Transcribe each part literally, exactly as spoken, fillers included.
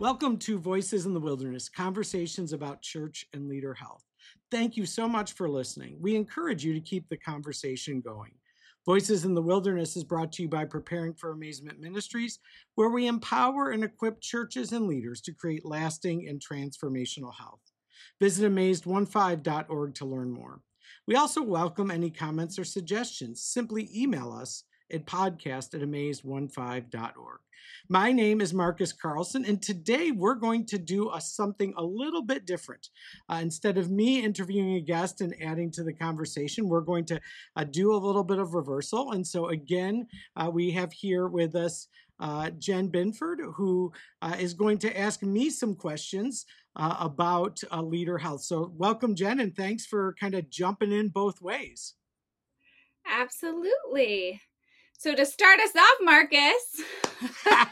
Welcome to Voices in the Wilderness, conversations about church and leader health. Thank you so much for listening. We encourage you to keep the conversation going. Voices in the Wilderness is brought to you by Preparing for Amazement Ministries, where we empower and equip churches and leaders to create lasting and transformational health. Visit amazed fifteen dot org to learn more. We also welcome any comments or suggestions. Simply email us at podcast at amazed fifteen dot org. My name is Marcus Carlson, and today we're going to do a, something a little bit different. Uh, instead of me interviewing a guest and adding to the conversation, we're going to uh, do a little bit of reversal. And so again, uh, we have here with us uh, Jen Binford, who uh, is going to ask me some questions uh, about uh, leader health. So welcome, Jen, and thanks for kind of jumping in both ways. Absolutely. So to start us off, Marcus,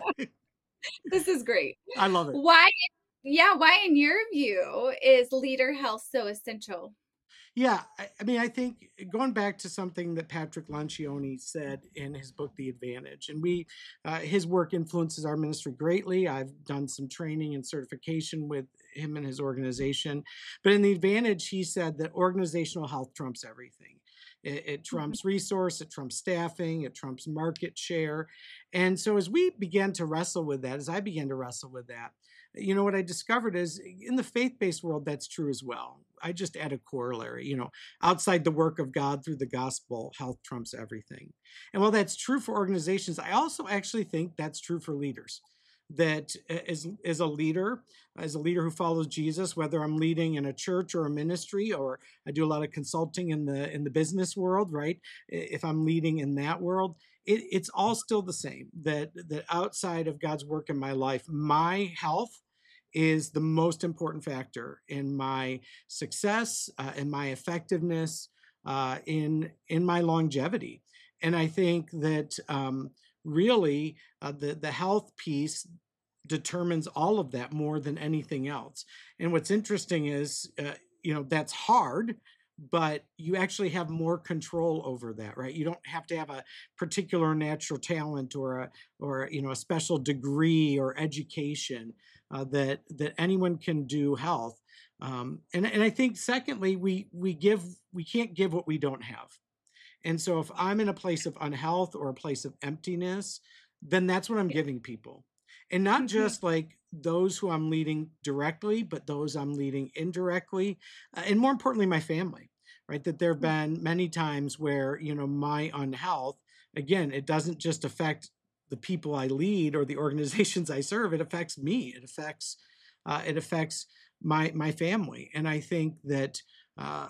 this is great. I love it. Why, yeah, why in your view is leader health so essential? Yeah, I, I mean, I think going back to something that Patrick Lencioni said in his book, The Advantage, and we, uh, his work influences our ministry greatly. I've done some training and certification with him and his organization. But in The Advantage, he said that organizational health trumps everything. It, it trumps resource, it trumps staffing, it trumps market share. And so as we began to wrestle with that, as I began to wrestle with that, you know, what I discovered is in the faith-based world, that's true as well. I just add a corollary, you know, outside the work of God through the gospel, health trumps everything. And while that's true for organizations, I also actually think that's true for leaders. That as, as a leader, as a leader who follows Jesus, whether I'm leading in a church or a ministry, or I do a lot of consulting in the in the business world, right? If I'm leading in that world, it, it's all still the same. That that outside of God's work in my life, my health is the most important factor in my success, uh, in my effectiveness, uh, in in my longevity. And I think that um, really uh, the the health piece determines all of that more than anything else. And what's interesting is, uh, you know, that's hard, but you actually have more control over that, right? You don't have to have a particular natural talent or a, or you know, a special degree or education uh, that that anyone can do health. Um, and and I think secondly, we we give we can't give what we don't have. And so if I'm in a place of unhealth or a place of emptiness, then that's what I'm giving people. And not just like those who I'm leading directly, but those I'm leading indirectly, uh, and more importantly, my family, right? That there have been many times where, you know, my unhealth, again, it doesn't just affect the people I lead or the organizations I serve, it affects me. It affects, uh, it affects my, my family. And I think that, uh,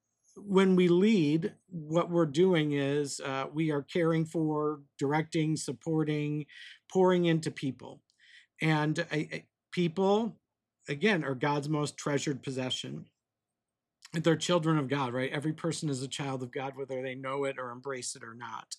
when we lead, what we're doing is uh, we are caring for, directing, supporting, pouring into people. And uh, people, again, are God's most treasured possession. They're children of God, right? Every person is a child of God, whether they know it or embrace it or not.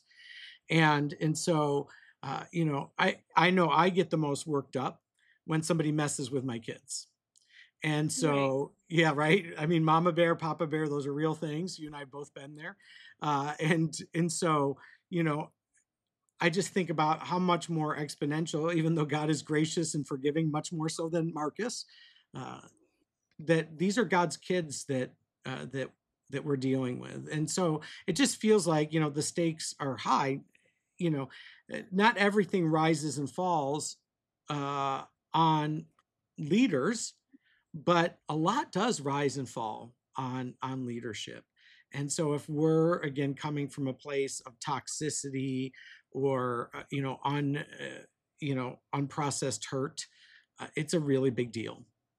And and so, uh, you know, I, I know I get the most worked up when somebody messes with my kids. And so, right. yeah, right. I mean, mama bear, papa bear, those are real things. You and I have both been there. Uh, and, and so, you know, I just think about how much more exponential, even though God is gracious and forgiving, much more so than Marcus, uh, that these are God's kids that, uh, that, that we're dealing with. And so it just feels like, you know, the stakes are high. You know, not everything rises and falls uh, on leaders, but a lot does rise and fall on on leadership. And so if we're again coming from a place of toxicity or uh, you know un uh, you know unprocessed hurt, uh, it's a really big deal.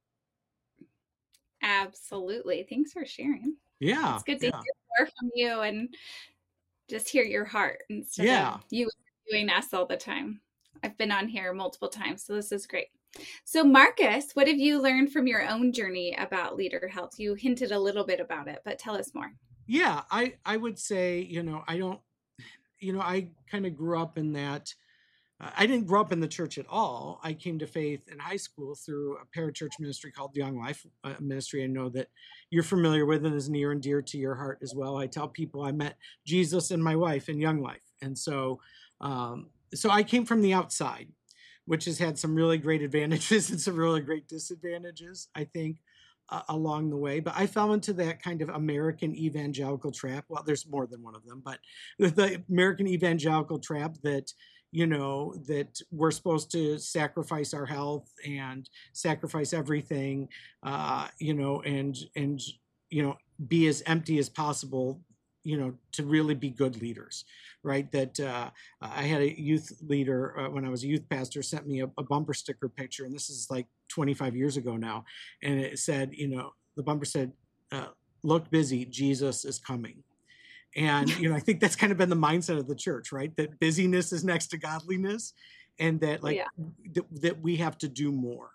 Absolutely. Thanks for sharing. Yeah, it's good to yeah. hear more from you and just hear your heart instead yeah. of you doing us all the time. I've been on here multiple times, so this is great. So Marcus, what have you learned from your own journey about leader health? You hinted a little bit about it, but tell us more. Yeah, I, I would say, you know, I don't, you know, I kind of grew up in that. Uh, I didn't grow up in the church at all. I came to faith in high school through a parachurch ministry called Young Life uh, Ministry. I know that you're familiar with and is near and dear to your heart as well. I tell people I met Jesus and my wife in Young Life. And so, um, so I came from the outside. which has had some really great advantages and some really great disadvantages, I think, uh, along the way. But I fell into that kind of American evangelical trap. Well, there's more than one of them, but the American evangelical trap that, you know, that we're supposed to sacrifice our health and sacrifice everything, uh, you know, and, and, you know, be as empty as possible, you know, to really be good leaders, right? That uh, I had a youth leader uh, when I was a youth pastor sent me a, a bumper sticker picture, and this is like twenty-five years ago now, and it said, you know, the bumper said, uh, "Look busy, Jesus is coming." And, you know, I think that's kind of been the mindset of the church, right? That busyness is next to godliness, and that like Yeah. th- that we have to do more.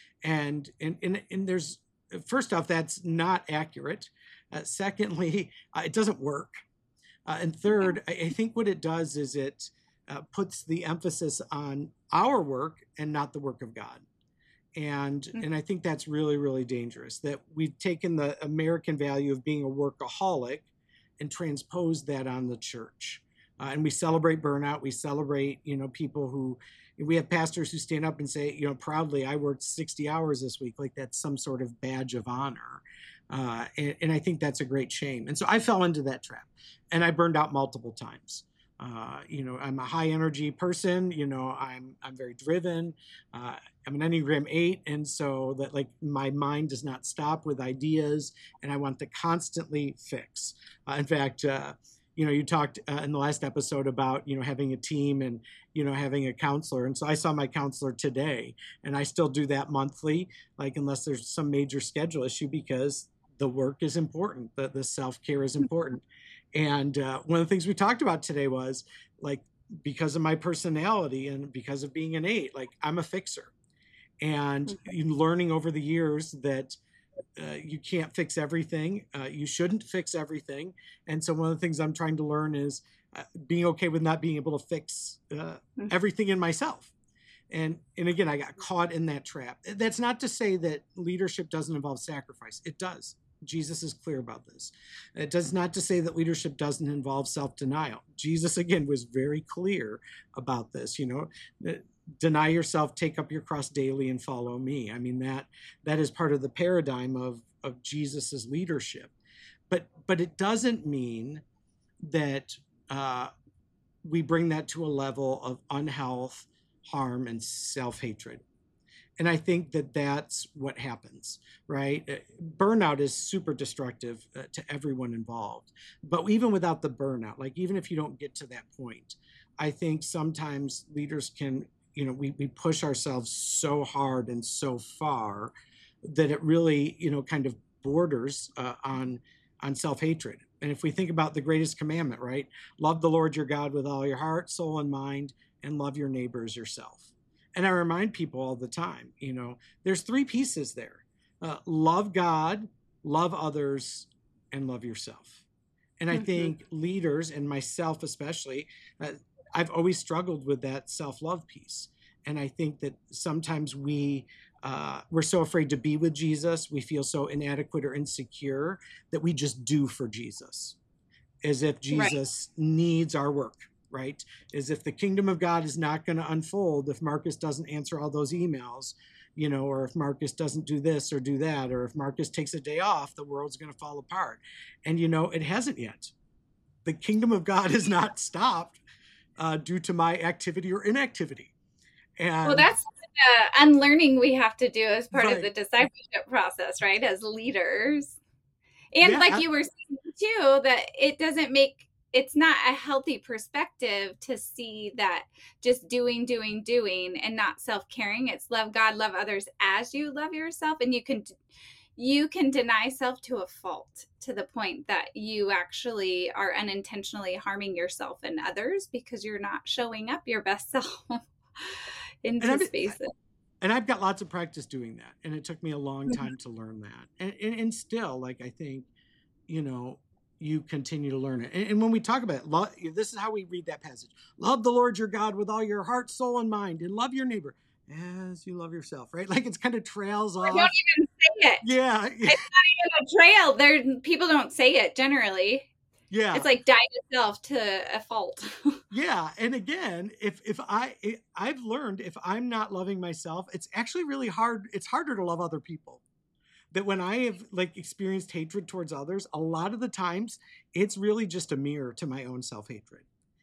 And and and, and there's, first off, that's not accurate. Uh, secondly, uh, it doesn't work. Uh, and third, I, I think what it does is it uh, puts the emphasis on our work and not the work of God. And Mm-hmm. and I think that's really, really dangerous, that we've taken the American value of being a workaholic and transposed that on the church. Uh, and we celebrate burnout. We celebrate, you know, people who, we have pastors who stand up and say, you know, proudly, I worked sixty hours this week. Like that's some sort of badge of honor. Uh, and, and I think that's a great shame. And so I fell into that trap, and I burned out multiple times. Uh, you know, I'm a high energy person. You know, I'm I'm very driven. Uh, I'm an Enneagram eight, and so that like my mind does not stop with ideas, and I want to constantly fix. Uh, in fact, uh, you know, you talked uh, in the last episode about, you know, having a team and, you know, having a counselor, and so I saw my counselor today, and I still do that monthly, like unless there's some major schedule issue, because the work is important, the, the self-care is important. And uh, one of the things we talked about today was like, because of my personality and because of being an eight, like I'm a fixer, and mm-hmm. learning over the years that uh, you can't fix everything. Uh, you shouldn't fix everything. And so one of the things I'm trying to learn is uh, being okay with not being able to fix uh, mm-hmm. everything in myself. And and again, I got caught in that trap. That's not to say that leadership doesn't involve sacrifice. It does. Jesus is clear about this. It does not to say that leadership doesn't involve self-denial. Jesus, again, was very clear about this. You know, deny yourself, take up your cross daily, and follow me. I mean, that that is part of the paradigm of of Jesus's leadership. But but it doesn't mean that uh, we bring that to a level of unhealth, harm, and self-hatred. And I think that that's what happens, right? Burnout is super destructive uh, to everyone involved. But even without the burnout, like even if you don't get to that point, I think sometimes leaders can, you know, we, we push ourselves so hard and so far that it really, you know, kind of borders uh, on, on self-hatred. And if we think about the greatest commandment, right? Love the Lord your God with all your heart, soul, and mind, and love your neighbor as yourself. And I remind people all the time, you know, there's three pieces there. Uh, love God, love others, and love yourself. And I mm-hmm. think leaders, and myself especially, uh, I've always struggled with that self-love piece. And I think that sometimes we, uh, we're so afraid to be with Jesus, we feel so inadequate or insecure that we just do for Jesus, as if Jesus right. needs our work. Right? As if the kingdom of God is not going to unfold if Marcus doesn't answer all those emails, you know, or if Marcus doesn't do this or do that, or if Marcus takes a day off, the world's going to fall apart. And, you know, it hasn't yet. The kingdom of God has not stopped uh, due to my activity or inactivity. And well, that's the unlearning we have to do as part right. of the discipleship process, right? As leaders. And yeah, like I, you were saying too, that it doesn't make it's not a healthy perspective to see that just doing, doing, doing and not self-caring. It's love God, love others as you love yourself. And you can, you can deny self to a fault, to the point that you actually are unintentionally harming yourself and others because you're not showing up your best self into and spaces. And I've got lots of practice doing that. And it took me a long time to learn that. And, and, and still, like, I think, you know, you continue to learn it. And, and when we talk about it, love, this is how we read that passage. Love the Lord your God with all your heart, soul, and mind, and love your neighbor as you love yourself, right? Like it's kind of trails off. I don't even say it. Yeah. It's not even a trail. There, people don't say it generally. Yeah. It's like die to self to a fault. Yeah. And again, if if I I've learned if I'm not loving myself, it's actually really hard. It's harder to love other people. That when I have like experienced hatred towards others, a lot of the times it's really just a mirror to my own self-hatred.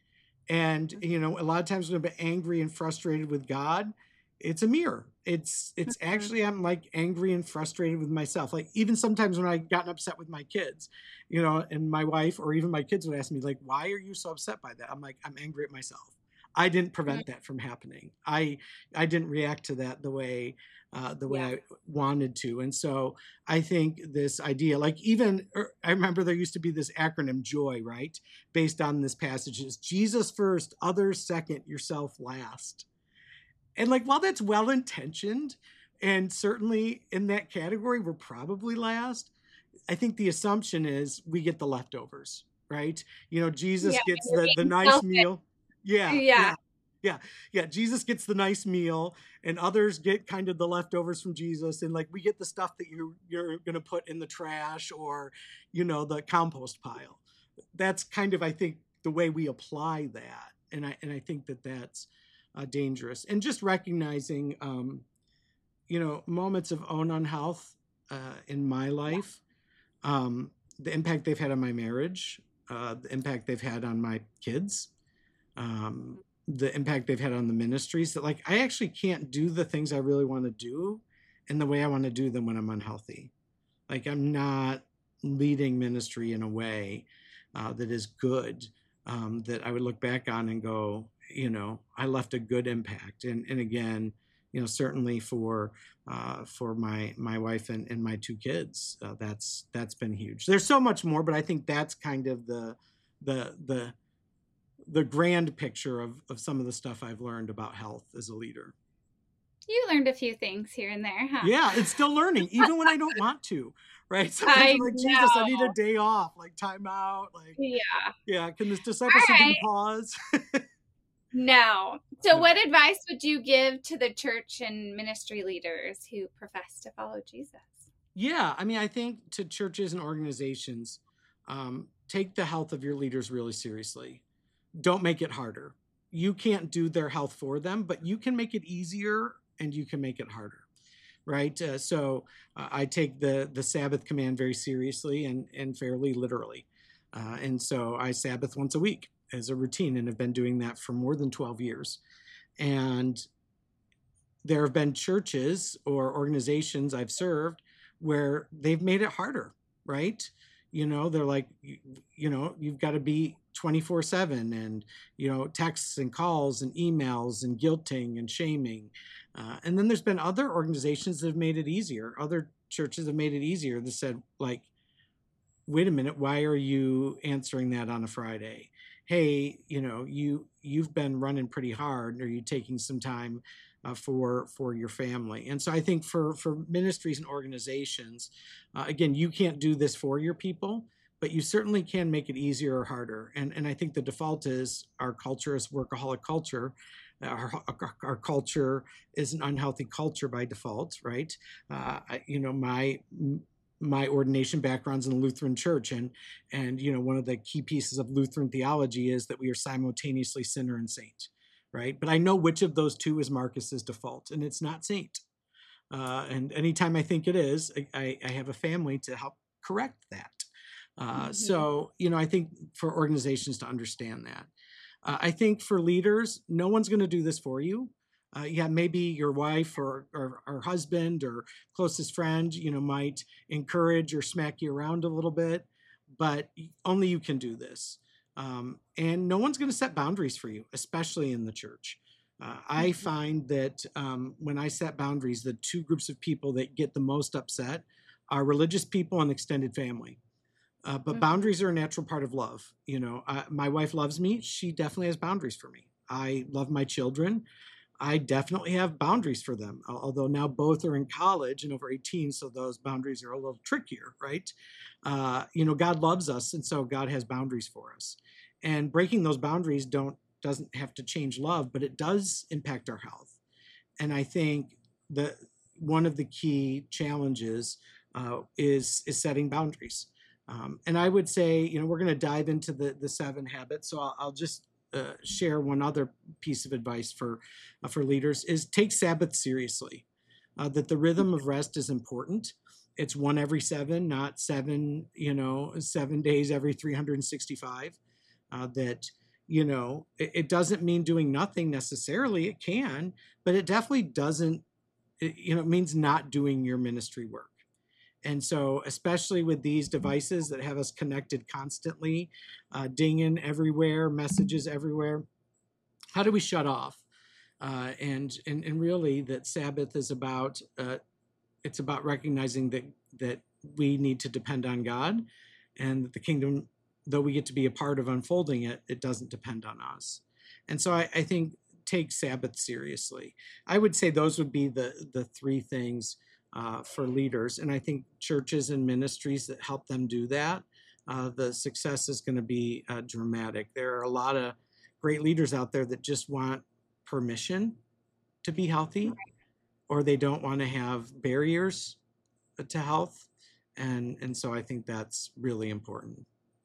And you know, a lot of times when I'm angry and frustrated with God, it's a mirror. It's it's actually I'm like angry and frustrated with myself. Like even sometimes when I gotten upset with my kids, you know, and my wife or even my kids would ask me like, "Why are you so upset by that?" I'm like, "I'm angry at myself. I didn't prevent that from happening. I I didn't react to that the way uh, the way Yeah. I wanted to." And so I think this idea, like even er, I remember there used to be this acronym JOY, right, based on this passage is Jesus first, others second, yourself last. And like while that's well intentioned, and certainly in that category we're probably last, I think the assumption is we get the leftovers, right? You know, Yeah, Jesus gets you're the the being nice selfish. meal. Yeah, Yeah. yeah, yeah, yeah. Jesus gets the nice meal, and others get kind of the leftovers from Jesus, and like we get the stuff that you you're gonna put in the trash or, you know, the compost pile. That's kind of I think the way we apply that, and I and I think that that's uh, dangerous. And just recognizing, um, you know, moments of own unhealth uh, in my life, um, the impact they've had on my marriage, uh, the impact they've had on my kids, um, the impact they've had on the ministries. That like I actually can't do the things I really want to do in the way I want to do them when I'm unhealthy. Like I'm not leading ministry in a way uh, that is good, um, that I would look back on and go, you know, I left a good impact. And and again, you know, certainly for uh, for my my wife and, and my two kids, uh, that's that's been huge. There's so much more, but I think that's kind of the the the the grand picture of of some of the stuff I've learned about health as a leader. You learned a few things here and there, huh? Yeah, it's still learning, even when I don't want to, right? Sometimes I I'm like, Jesus, I need a know. day off, like time out. Like, Yeah. yeah, can this All discipleship give right. a pause? No. So, No. what advice would you give to the church and ministry leaders who profess to follow Jesus? Yeah, I mean, I think to churches and organizations, um, take the health of your leaders really seriously. Don't make it harder. You can't do their health for them, but you can make it easier and you can make it harder. Right. Uh, so uh, I take the the Sabbath command very seriously and and fairly literally, uh, and so I Sabbath once a week as a routine, and have been doing that for more than twelve years. And there have been churches or organizations I've served where they've made it harder, right? You know, they're like, you, you know, you've got to be twenty-four seven and, you know, texts and calls and emails and guilting and shaming. Uh, and then there's been other organizations that have made it easier. Other churches have made it easier that said, like, wait a minute, why are you answering that on a Friday? Hey, you know, you you've been running pretty hard. Are you taking some time uh, for for your family? And so I think for for ministries and organizations, uh, again, you can't do this for your people, but you certainly can make it easier or harder. And and I think the default is our culture is workaholic culture. Our, our, our culture is an unhealthy culture by default, right? Uh, I, you know, my my ordination background's in the Lutheran Church, and and you know one of the key pieces of Lutheran theology is that we are simultaneously sinner and saint, right? But I know which of those two is Marcus's default, and it's not saint. Uh, and anytime I think it is, I, I have a family to help correct that. Uh, Mm-hmm. so you know, I think for organizations to understand that, uh, I think for leaders, no one's going to do this for you. Uh, yeah, maybe your wife or, or or husband or closest friend, you know, might encourage or smack you around a little bit, but only you can do this. Um, and no one's going to set boundaries for you, especially in the church. Uh, I find that um, when I set boundaries, the two groups of people that get the most upset are religious people and extended family. Uh, but Mm-hmm. boundaries are a natural part of love. You know, uh, my wife loves me. She definitely has boundaries for me. I love my children. I definitely have boundaries for them, although now both are in college and over eighteen, so those boundaries are a little trickier, right? Uh, you know, God loves us, and so God has boundaries for us. And breaking those boundaries don't doesn't have to change love, but it does impact our health. And I think that one of the key challenges uh, is is setting boundaries. Um, and I would say, you know, we're going to dive into the, the seven habits. So I'll, I'll just uh, share one other piece of advice for, uh, for leaders is take Sabbath seriously, uh, that the rhythm of rest is important. It's one every seven, not seven, you know, seven days every three hundred sixty-five. Uh, that, you know, it, it doesn't mean doing nothing necessarily. It can, but it definitely doesn't, it, you know, it means not doing your ministry work. And so, especially with these devices that have us connected constantly, uh, dinging everywhere, messages everywhere, how do we shut off? Uh, and, and and really, that Sabbath is about uh, it's about recognizing that that we need to depend on God, and that the kingdom, though we get to be a part of unfolding it, it doesn't depend on us. And so, I, I think take Sabbath seriously. I would say those would be the the three things uh, for leaders. And I think churches and ministries that help them do that, uh, the success is going to be uh, dramatic. There are a lot of great leaders out there that just want permission to be healthy, or they don't want to have barriers to health. And, and so I think that's really important.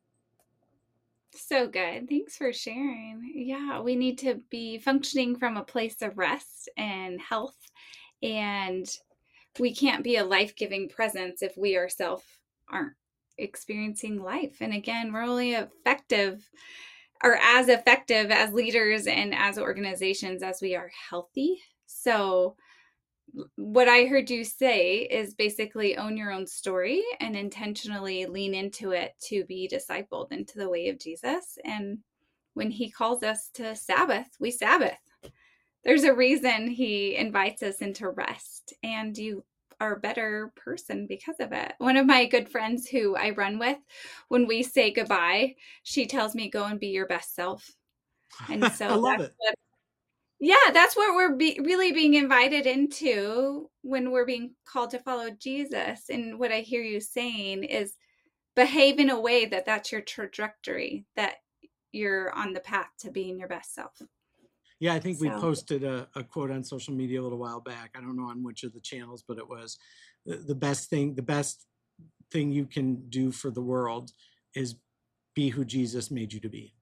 So good. Thanks for sharing. Yeah, we need to be functioning from a place of rest and health, and we can't be a life-giving presence if we ourselves aren't experiencing life. And again, we're only effective or as effective as leaders and as organizations as we are healthy. So what I heard you say is basically own your own story and intentionally lean into it to be discipled into the way of Jesus. And when he calls us to Sabbath, we Sabbath. There's a reason he invites us into rest, and you are a better person because of it. One of my good friends who I run with, when we say goodbye, she tells me, go and be your best self. And so I love that's it. what, yeah, that's what we're be, really being invited into when we're being called to follow Jesus. And what I hear you saying is behave in a way that that's your trajectory, that you're on the path to being your best self. Yeah, I think we So posted a, a quote on social media a little while back. I don't know on which of the channels, but it was the, the best thing, the best thing you can do for the world is be who Jesus made you to be.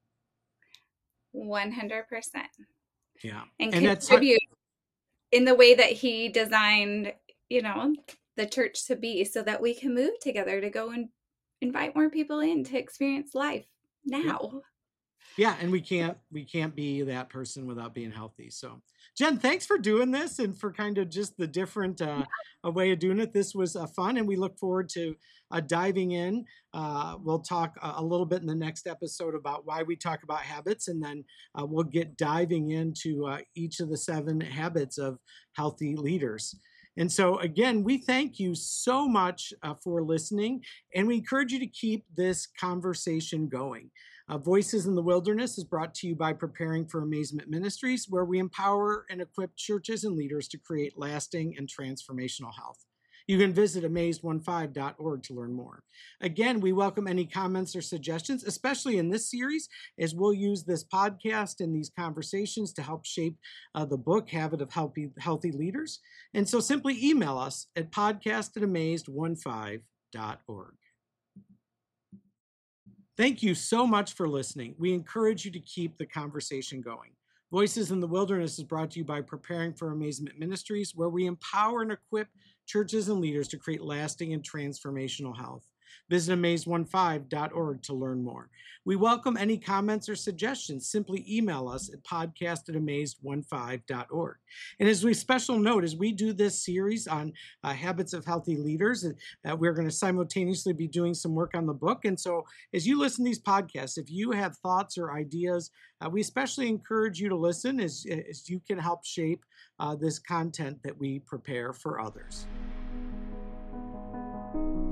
one hundred percent. Yeah. And, And that's contribute in the way that he designed, you know, the church to be, so that we can move together to go and invite more people in to experience life now. Yeah. Yeah, and we can't we can't be that person without being healthy. So, Jen, thanks for doing this and for kind of just the different uh, a way of doing it. This was uh, fun, and we look forward to uh, diving in. Uh, we'll talk a, a little bit in the next episode about why we talk about habits, and then uh, we'll get diving into uh, each of the seven habits of healthy leaders. And so, again, we thank you so much uh, for listening, and we encourage you to keep this conversation going. Uh, Voices in the Wilderness is brought to you by Preparing for Amazement Ministries, where we empower and equip churches and leaders to create lasting and transformational health. You can visit amazed fifteen dot org to learn more. Again, we welcome any comments or suggestions, especially in this series, as we'll use this podcast and these conversations to help shape uh, the book, Habit of Healthy, Healthy Leaders. And so simply email us at podcast at amazed fifteen dot org. Thank you so much for listening. We encourage you to keep the conversation going. Voices in the Wilderness is brought to you by Preparing for Amazement Ministries, where we empower and equip churches and leaders to create lasting and transformational health. Visit amazed fifteen dot org to learn more. We welcome any comments or suggestions. Simply email us at podcast at amazed fifteen dot org. And as we special note, as we do this series on uh, habits of healthy leaders, uh, we're going to simultaneously be doing some work on the book. And so as you listen to these podcasts, if you have thoughts or ideas, uh, we especially encourage you to listen as, as you can help shape uh, this content that we prepare for others.